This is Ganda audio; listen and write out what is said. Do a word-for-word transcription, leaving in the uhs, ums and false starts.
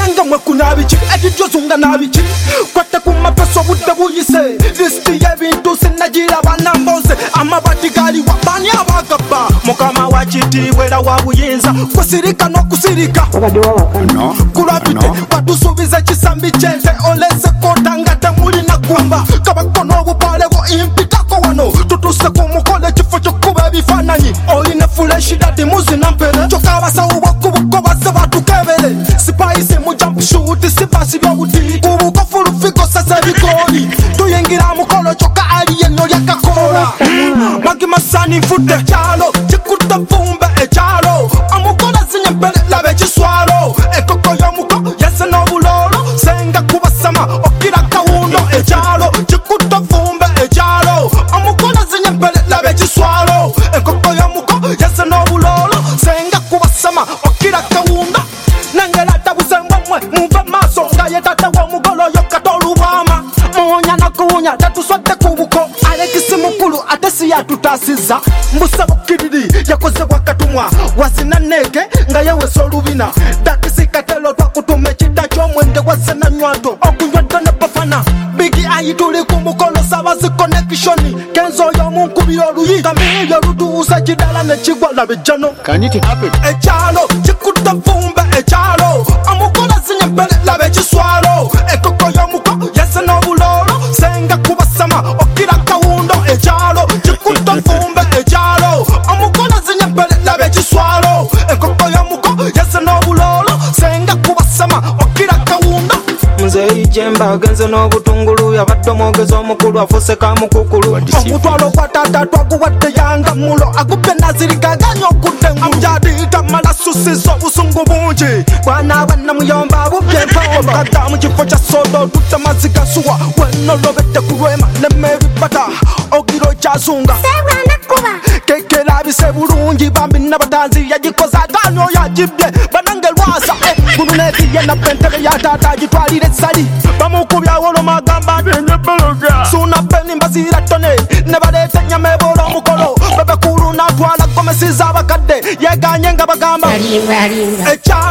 bananga mwe kunabiki ekijozunga nabiki kwate ku mapeso budde buyise listi y'ebintu sinagiraba namboze amabati gali wabani abagaba mukama wa kitiibwa era wa buyinza kusirika n'okusirika kulabite batusuubiza ekisambi kyente olese kotanga temulina gwamba kabakono obupale bwo impitako wano tutuse ku mukolo ekifo ky'okkuba ebifaananyi olina fuleshi dadi muzina mpere kyokka abasawo bw'okubuko bazze batukebere sipayisi mu jump shoot sipasi by'obuti kubukofu lufigo sasa ebigoli tuyingira mukolo kyokka ali yenno lyakakoola magi masani nfudde kyalo kikutta vumbe ekyalo omukola zinye mpere laba ekiswalo ekoko y'omuko yese n'obulolo senga kubasama okira kawundo ekyalo kikutta vumbe ekyalo omukola zinye mpere laba ekiswalo ekoko y'omuko yese n'obulolo senga kubasama okira kawundo nengera tabusembwa mwe muve maaso nga ye tata w'omugolo yokkata olubwama muwunya nakuwunya tatuswadde ku buko alekisi mukulu ate si yatutaasizza mbusabo kiriri yakozebwa katumwa wasina neege nga yewesa olubina dakisi katelo twakutuma ekidda ky'omwenge wase na nywanto okunywadde ne bafana bigi ayi tuli ku mukolo sabazi konekishoni kenzo y'omunkubira oluyi kamilyo lutuusa kidala ne kigwa labejjano ekyalo kikutta vumbe ekyalo omukola zinye mpere laba ekiswalo ekoko y'omuko yese n'obulolo senga kubasama okira kawundo ekyalo kikutta vumbe ekyalo omukola zinye mpere laba ekiswalo ekoko y'omuko yese n'obulolo senga kubasama okira kawundo nze ijemba agenze n'obutungulu yabadde omwogezi omukulu afuse kamukukulu omutwalo gwa taata twaguwadde yanga mulo agubbe nazirikaganya okudde amujadiyita mala susiza obusungu bungi bwana bannamuyomba abubye empombo kadda mu kifo kya soda otutta mazzi gasuwa wenolobedde ku lwema nemme ebibata ogiro kyazunga kekerabise bulungi bambi nabatanzi yagikoza aganya oyo agibye banange lwasa guluneetiye napentere ya taata agitwalire sali bamukubyawo olwomagamba ntenyebologa suna peni mbazira tone ne baleeta ennyama eboola omukolo bebekulu n'atwala gomesiza abakadde yeganye nga bagamba ekya